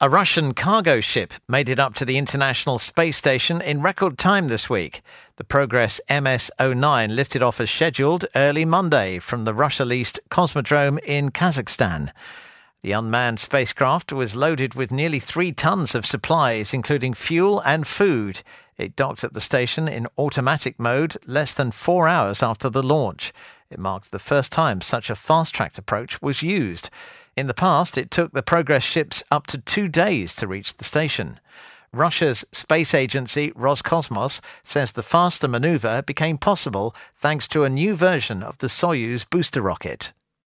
A Russian cargo ship made it up to the International Space Station in record time this week. The Progress MS-09 lifted off as scheduled early Monday from the Russia-leased Cosmodrome in Kazakhstan. The unmanned spacecraft was loaded with nearly 3 tons of supplies, including fuel and food. It docked at the station in automatic mode less than 4 hours after the launch. It marked the first time such a fast-tracked approach was used. In the past, it took the Progress ships up to 2 days to reach the station. Russia's space agency Roscosmos says the faster manoeuvre became possible thanks to a new version of the Soyuz booster rocket.